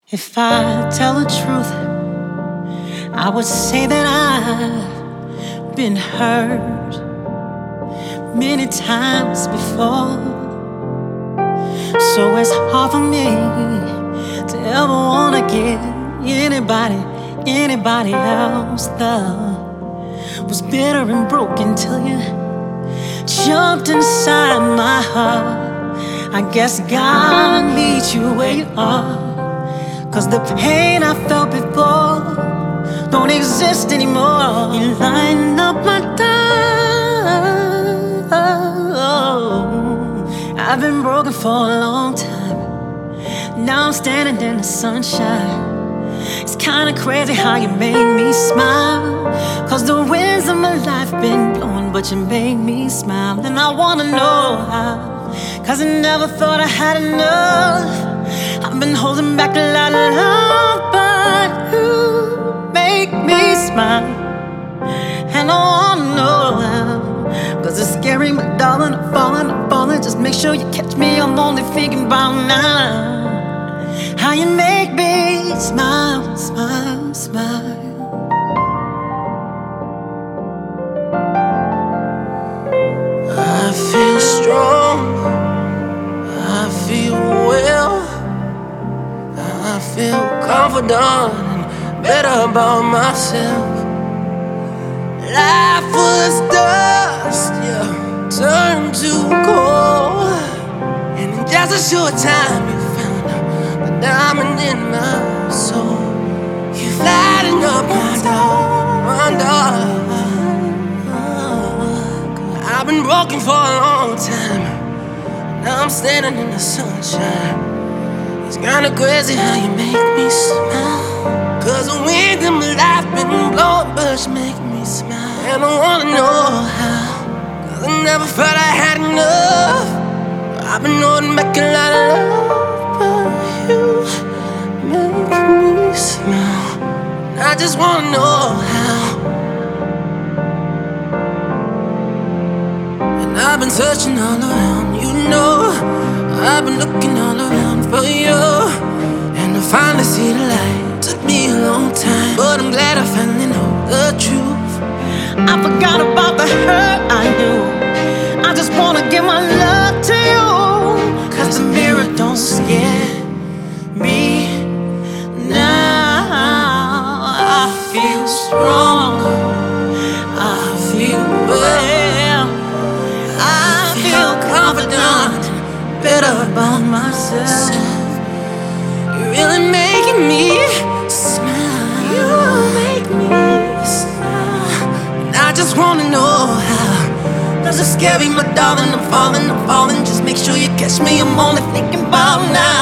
If I tell the truth, I would say that I've been hurt many times before. So it's hard for me to ever wanna give anybody else love. Was bitter and broken till you jumped inside my heart. I guess God meets you where you are, 'cause the pain I felt before don't exist anymore. You lighten up my time. I've been broken for a long time. Now I'm standing in the sunshine. It's kinda crazy how you made me smile, 'cause the winds of my life been blowing, but you made me smile. And I wanna know how, 'cause I never thought I had enough. I've been holding back a lot of love, but you make me smile. And I wanna know how, 'cause it's scary, but darling, I'm falling. Just make sure you catch me, I'm only thinking about now. How you make me smile, smile, smile. I feel strong, I feel well, I feel confident and better about myself. Life was dust, yeah, turned to gold, and in just a short time you found the diamond in my soul. You lighten up my dark. I've been broken for a long time. Now I'm standing in the sunshine. It's kinda crazy how you make me smile, 'cause the wind in my life been blowing, but you make me smile. And I wanna know how, 'cause I never felt I had enough. I've been holding back a lot of love, but you make me smile. I just wanna know how. And I've been searching all around, you know. I've been looking all around for you, and to finally see the light took me a long time, but I'm glad I finally know the truth. I forgot about the hurt I knew. I just wanna give my love to you, 'cause the mirror don't scare me now. I feel strong, I feel well, I feel confident, better about myself. You're really making me smile. You make me smile. And I just wanna know how, 'cause it's scary, my darling, I'm falling. Just make sure you catch me, I'm only thinking about now.